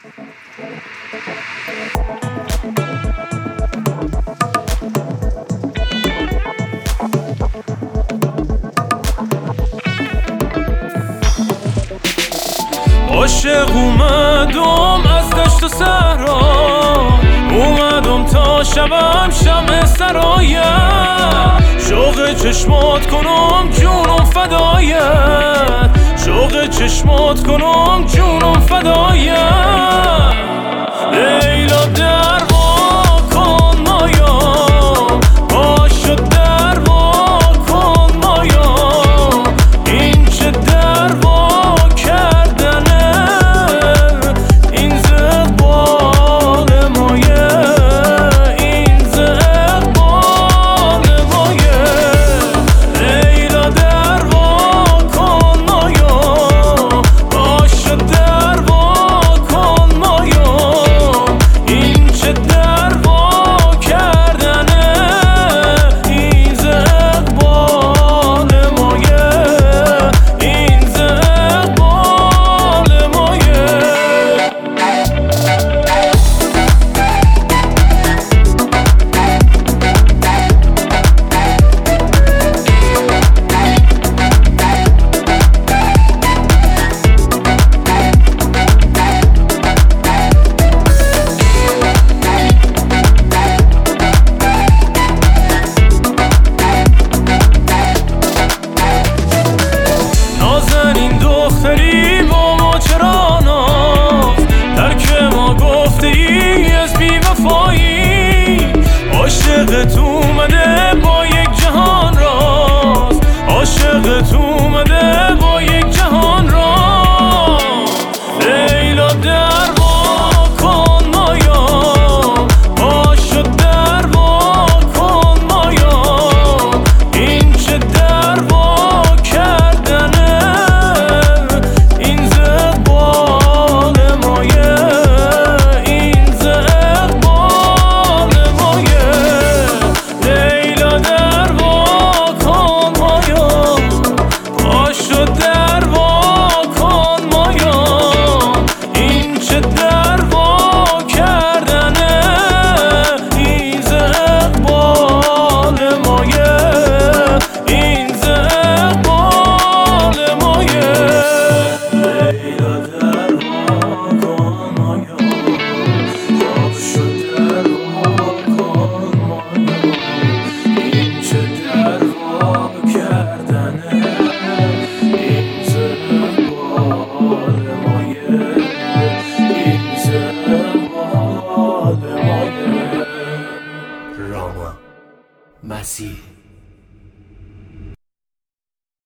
عاشق اومدم از دشت و صحرا، اومدم تا شبم شمع سرایت، شوق چشمات کنم جونم فدایت، شوق چشمات کنم جونم فدایت. لیلا در وا کن مایا، پاشو در وا کن مایا، این چه در وا کردنه، این ز اقبال مایه، این ز اقبال مایه. لیلا در وا کن مایا، پاشو در وا کن مایا، این چه در وا کردنه، این ز اقبال مایه، این ز اقبال مایه. نازنین دختری با ما چرا ناز، ترک ما گفته ای از بی وفایی، عاشقت اومده با یک جهان راز، عاشقت اومده با یک جهان راز. لیلا در وا کن مایا، پاشو در وا کن مایا، این چه در وا کردنه، این ز اقبال مایه، این ز اقبال مایه. لیلا در وا کن مایا، پاشو در وا کن مایا، این چه در وا کردنه، این ز اقبال مایه، این ز اقبال مایه. لیلا در وا کن مایا، پاشو در وا کن مایا، این چه در وا کردنه، این ز اقبال مایه، این ز اقبال مایه. راما مسیح